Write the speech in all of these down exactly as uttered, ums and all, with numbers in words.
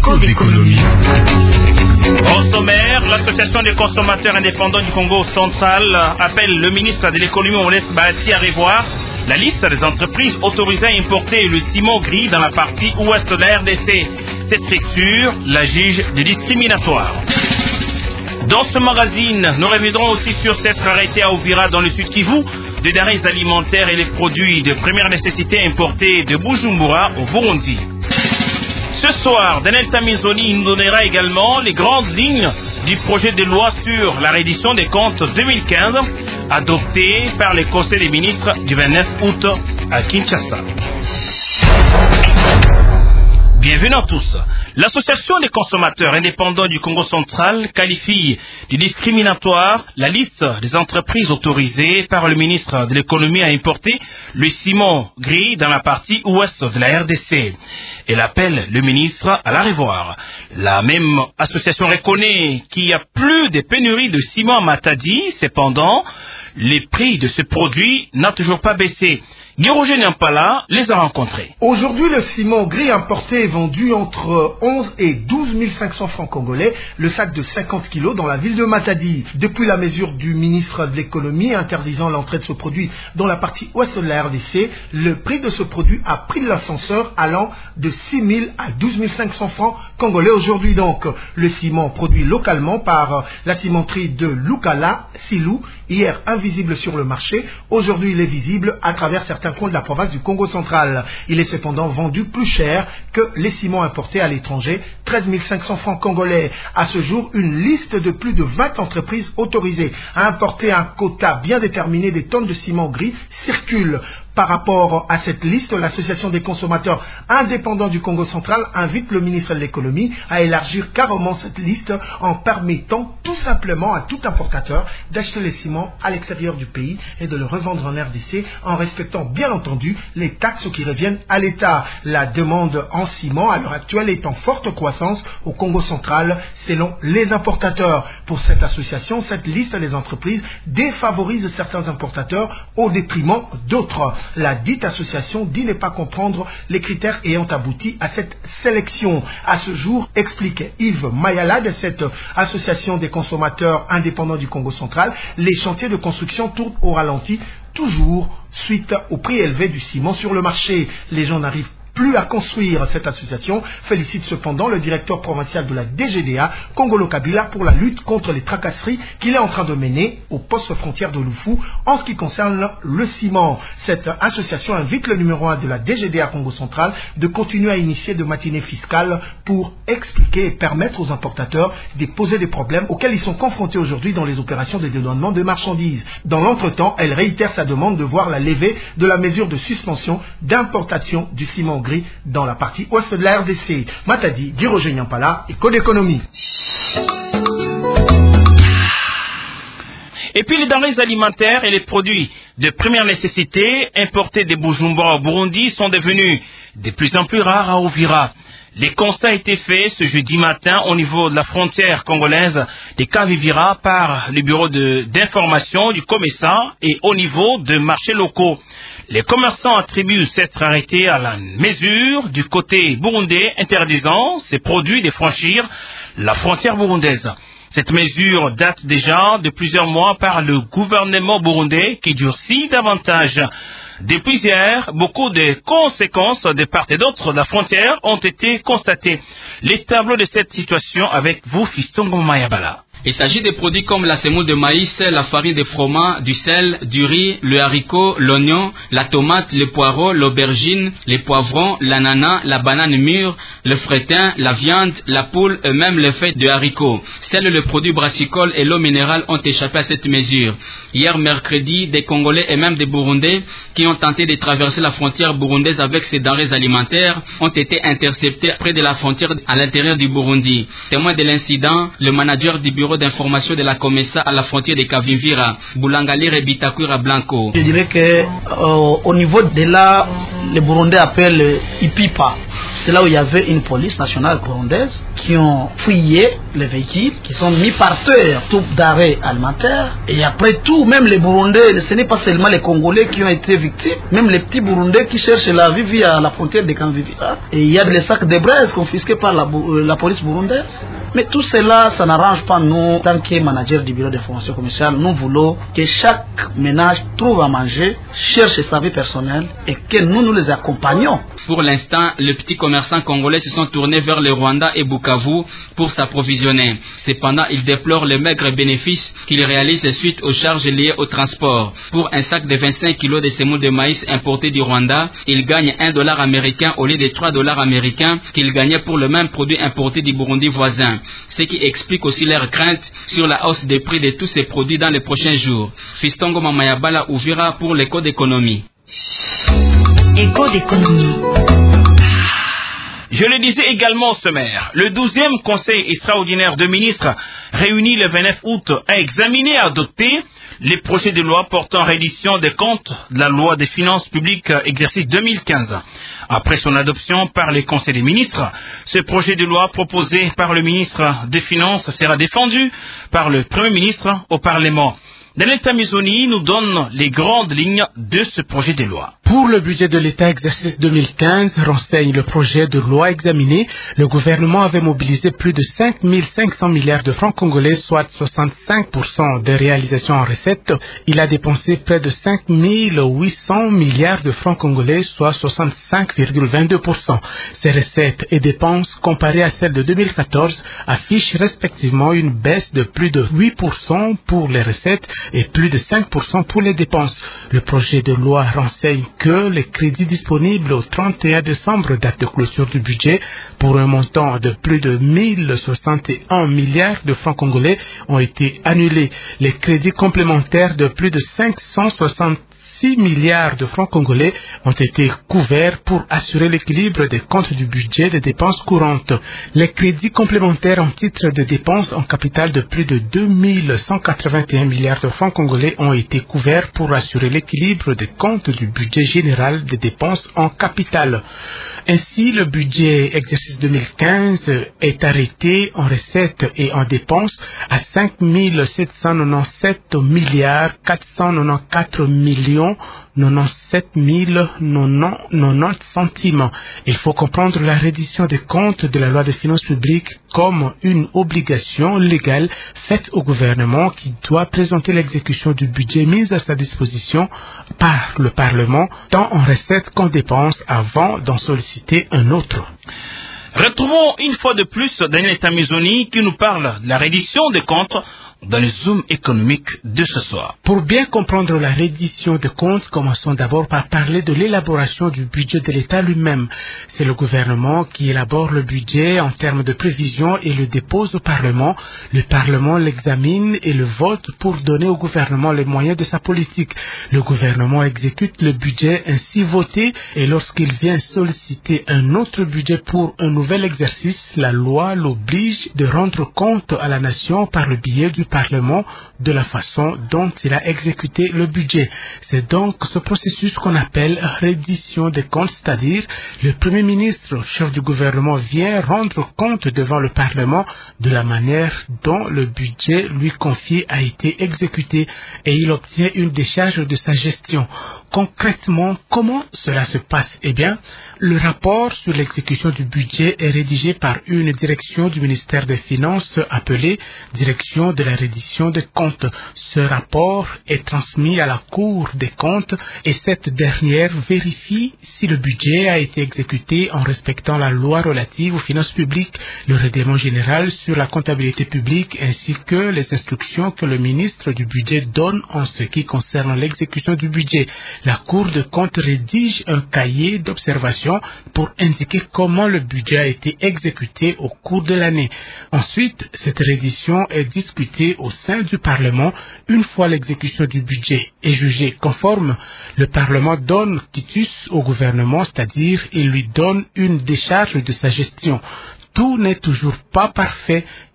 Écho d'économie. Au sommaire, l'association des consommateurs indépendants du Congo central appelle le ministre de l'économie Maurice Bahati à revoir la liste des entreprises autorisées à importer le ciment gris dans la partie ouest de la R D C. Cette structure la juge de discriminatoire. Dans ce magazine, nous reviendrons aussi sur cette rareté à Uvira dans le Sud Kivu des denrées alimentaires et les produits de première nécessité importés de Bujumbura au Burundi. Ce soir, Daniel Tamizoni nous donnera également les grandes lignes du projet de loi sur la reddition des comptes deux mille quinze adopté par le Conseil des ministres du vingt-neuf août à Kinshasa. Bienvenue à tous. L'Association des consommateurs indépendants du Congo central qualifie de discriminatoire la liste des entreprises autorisées par le ministre de l'économie à importer le ciment gris dans la partie ouest de la R D C. Elle appelle le ministre à la revoir. La même association reconnaît qu'il y a plus de pénuries de ciment à Matadi. Cependant, les prix de ce produit n'ont toujours pas baissé. Guy-Roger Nyampala les a rencontrés. Aujourd'hui, le ciment gris importé est vendu entre onze et douze mille cinq cents francs congolais, le sac de cinquante kilos dans la ville de Matadi. Depuis la mesure du ministre de l'économie interdisant l'entrée de ce produit dans la partie ouest de la R D C, le prix de ce produit a pris l'ascenseur allant de six mille à douze mille cinq cents francs congolais aujourd'hui. Donc, le ciment produit localement par la cimenterie de Lukala, Silou, hier invisible sur le marché, aujourd'hui il est visible à travers certains coins de la province du Congo central. Il est cependant vendu plus cher que les ciments importés à l'étranger, treize mille cinq cents francs congolais. À ce jour, une liste de plus de vingt entreprises autorisées à importer un quota bien déterminé des tonnes de ciment gris circule. Par rapport à cette liste, l'association des consommateurs indépendants du Congo central invite le ministre de l'économie à élargir carrément cette liste en permettant tout simplement à tout importateur d'acheter les ciments à l'extérieur du pays et de le revendre en R D C en respectant bien entendu les taxes qui reviennent à l'État. La demande en ciment à l'heure actuelle est en forte croissance au Congo central selon les importateurs. Pour cette association, cette liste des entreprises défavorise certains importateurs au détriment d'autres. La dite association dit ne pas comprendre les critères ayant abouti à cette sélection. À ce jour, expliquait Yves Mayala de cette association des consommateurs indépendants du Congo central, les chantiers de construction tournent au ralenti, toujours suite au prix élevé du ciment sur le marché. Les gens n'arrivent plus à construire. Cette association félicite cependant le directeur provincial de la D G D A, Congolo Kabila, pour la lutte contre les tracasseries qu'il est en train de mener au poste frontière de Loufou en ce qui concerne le ciment. Cette association invite le numéro un de la D G D A Congo central de continuer à initier de matinées fiscales pour expliquer et permettre aux importateurs de poser des problèmes auxquels ils sont confrontés aujourd'hui dans les opérations de dédouanement de marchandises. Dans l'entretemps, elle réitère sa demande de voir la levée de la mesure de suspension d'importation du ciment gris dans la partie ouest de la R D C. Matadi, Guy-Roger Nyampala, Écho d'économie. Et puis les denrées alimentaires et les produits de première nécessité importés de Bujumbura au Burundi sont devenus de plus en plus rares à Uvira. Les constats ont été faits ce jeudi matin au niveau de la frontière congolaise de Kavivira par le bureau d'information du commerçant et au niveau de marchés locaux. Les commerçants attribuent cette rareté à la mesure du côté burundais interdisant ces produits de franchir la frontière burundaise. Cette mesure date déjà de plusieurs mois par le gouvernement burundais qui durcit davantage. Depuis hier, beaucoup de conséquences de part et d'autre de la frontière ont été constatées. Les tableaux de cette situation avec vous, Fistongo Mayabala. Il s'agit de produits comme la semoule de maïs, la farine de froment, du sel, du riz, le haricot, l'oignon, la tomate, le poireau, l'aubergine, les poivrons, l'ananas, la banane mûre, le fretin, la viande, la poule et même le fait de haricots. Seuls les produits brassicoles et l'eau minérale ont échappé à cette mesure. Hier mercredi, des Congolais et même des Burundais qui ont tenté de traverser la frontière burundaise avec ces denrées alimentaires ont été interceptés près de la frontière à l'intérieur du Burundi. Témoin de l'incident, le manager du bureau d'information de la Comessa à la frontière de Kavivira, Boulangalire Bitakura Blanco. Je dirais que euh, au niveau de là, les Burundais appellent Ipipa. c'est là où il y avait une police nationale burundaise qui ont fouillé les véhicules, qui sont mis par terre, tout d'arrêt alimentaire. Et après tout, même les Burundais, ce n'est pas seulement les Congolais qui ont été victimes, même les petits Burundais qui cherchent la vie via la frontière de Kanvivira. Et il y a des sacs de braise confisqués par la, la police burundaise. Mais tout cela, ça n'arrange pas nous, en tant que manager du bureau d'information commerciale. Nous voulons que chaque ménage trouve à manger, cherche sa vie personnelle et que nous, nous les accompagnons. Pour l'instant, les petits commerçants congolais se sont tournés vers le Rwanda et Bukavu pour s'approvisionner. Cependant, ils déplorent les maigres bénéfices qu'ils réalisent suite aux charges liées au transport. Pour un sac de vingt-cinq kilos de semoule de maïs importé du Rwanda, ils gagnent un dollar américain au lieu de trois dollars américains qu'ils gagnaient pour le même produit importé du Burundi voisin. Ce qui explique aussi leur crainte sur la hausse des prix de tous ces produits dans les prochains jours. Fistongo Mamayabala Uvira pour l'écho d'économie. Écho d'économie. Je le disais également au sommaire, le douzième Conseil extraordinaire de ministres réuni le vingt-neuf août a examiné et adopté les projets de loi portant réédition des comptes de la loi des finances publiques exercice deux mille quinze. Après son adoption par les conseils des ministres, ce projet de loi proposé par le ministre des Finances sera défendu par le Premier ministre au Parlement. Daniel Tamizoni nous donne les grandes lignes de ce projet de loi. Pour le budget de l'État exercice deux mille quinze, renseigne le projet de loi examiné, le gouvernement avait mobilisé plus de cinq mille cinq cents milliards de francs congolais, soit soixante-cinq pour cent des réalisations en recettes. Il a dépensé près de cinq mille huit cents milliards de francs congolais, soit soixante-cinq virgule vingt-deux pour cent. Ces recettes et dépenses, comparées à celles de deux mille quatorze, affichent respectivement une baisse de plus de huit pour cent pour les recettes et plus de cinq pour cent pour les dépenses. Le projet de loi renseigne que les crédits disponibles au trente et un décembre, date de clôture du budget, pour un montant de plus de mille soixante et un milliards de francs congolais ont été annulés. Les crédits complémentaires de plus de cinq cent soixante six milliards de francs congolais ont été couverts pour assurer l'équilibre des comptes du budget des dépenses courantes. Les crédits complémentaires en titre de dépenses en capital de plus de deux mille cent quatre-vingt-un milliards de francs congolais ont été couverts pour assurer l'équilibre des comptes du budget général des dépenses en capital. Ainsi, le budget exercice deux mille quinze est arrêté en recettes et en dépenses à cinq mille sept cent quatre-vingt-dix-sept milliards quatre cent quatre-vingt-quatorze millions quatre-vingt-dix-sept mille quatre-vingt-dix centimes. Il faut comprendre la reddition des comptes de la loi des finances publiques comme une obligation légale faite au gouvernement qui doit présenter l'exécution du budget mis à sa disposition par le Parlement, tant en recettes qu'en dépenses, avant d'en solliciter un autre. Retrouvons une fois de plus Daniel Tamizoni qui nous parle de la reddition des comptes dans le zoom économique de ce soir. Pour bien comprendre la reddition de comptes, commençons d'abord par parler de l'élaboration du budget de l'État lui-même. C'est le gouvernement qui élabore le budget en termes de prévision et le dépose au Parlement. Le Parlement l'examine et le vote pour donner au gouvernement les moyens de sa politique. Le gouvernement exécute le budget ainsi voté et lorsqu'il vient solliciter un autre budget pour un nouvel exercice, la loi l'oblige de rendre compte à la nation par le biais du Parlement de la façon dont il a exécuté le budget. C'est donc ce processus qu'on appelle reddition des comptes, c'est-à-dire le Premier ministre, chef du gouvernement, vient rendre compte devant le Parlement de la manière dont le budget lui confié a été exécuté et il obtient une décharge de sa gestion. Concrètement, comment cela se passe? Eh bien, le rapport sur l'exécution du budget est rédigé par une direction du ministère des Finances appelée Direction de la reddition des comptes. Ce rapport est transmis à la Cour des comptes et cette dernière vérifie si le budget a été exécuté en respectant la loi relative aux finances publiques, le règlement général sur la comptabilité publique ainsi que les instructions que le ministre du budget donne en ce qui concerne l'exécution du budget. La Cour des comptes rédige un cahier d'observation pour indiquer comment le budget a été exécuté au cours de l'année. Ensuite, cette reddition est discutée au sein du Parlement. Une fois l'exécution du budget est jugée conforme, le Parlement donne quitus au gouvernement, c'est-à-dire il lui donne une décharge de sa gestion. Tout n'est toujours pas parfait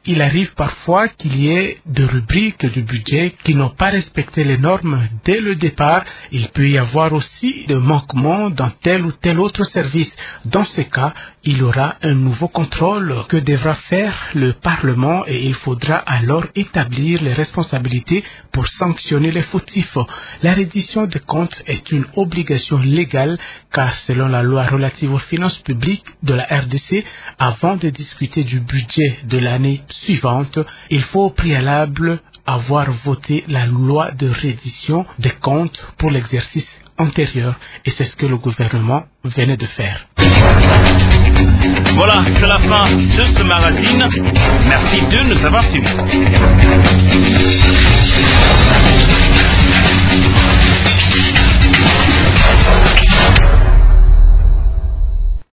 il arrive parfois qu'il y ait des rubriques du budget qui n'ont pas respecté les normes dès le départ. Il peut y avoir aussi des manquements dans tel ou tel autre service. Dans ce cas, il y aura un nouveau contrôle que devra faire le Parlement et il faudra alors établir les responsabilités pour sanctionner les fautifs. La reddition des comptes est une obligation légale car selon la loi relative aux finances publiques de la R D C, avant de discuter du budget de l'année suivante, il faut au préalable avoir voté la loi de reddition des comptes pour l'exercice antérieur et c'est ce que le gouvernement venait de faire. Voilà, c'est la fin de ce magazine. Merci de nous avoir suivis.